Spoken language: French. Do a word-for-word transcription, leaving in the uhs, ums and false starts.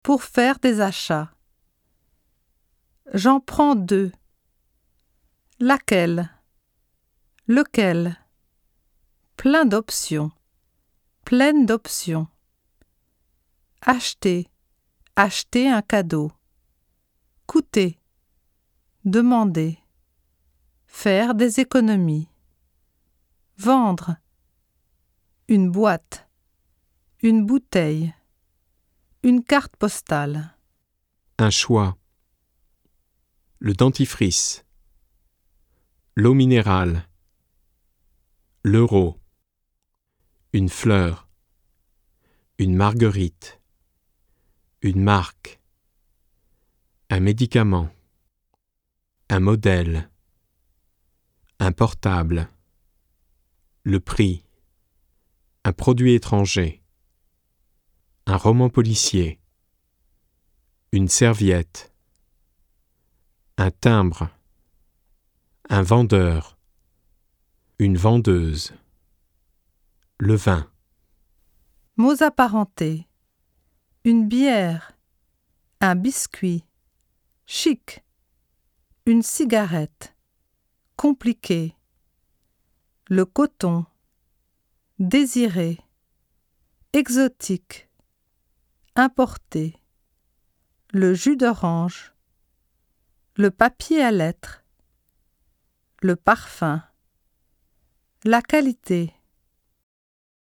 Pour faire des achats. J'en prends deux. Laquelle? Lequel? Plein d'options. Pleine d'options. Acheter. Acheter un cadeau. Coûter. Demander. Faire des économies. Vendre. Une boîte. Une bouteille. Une carte postale. Un choix. Le dentifrice. L'eau minérale. L'euro. Une fleur. Une marguerite. Une marque. Un médicament. Un modèle. Un portable. Le prix. Un produit étranger. Un roman policier. Une serviette. Un timbre. Un vendeur. Une vendeuse. Le vin. Mots apparentés. Une bière. Un biscuit. Chic. Une cigarette. Compliqué. Le coton. Désiré. Exotique. Importé. Le jus d'orange. Le papier à lettres. Le parfum. La qualité.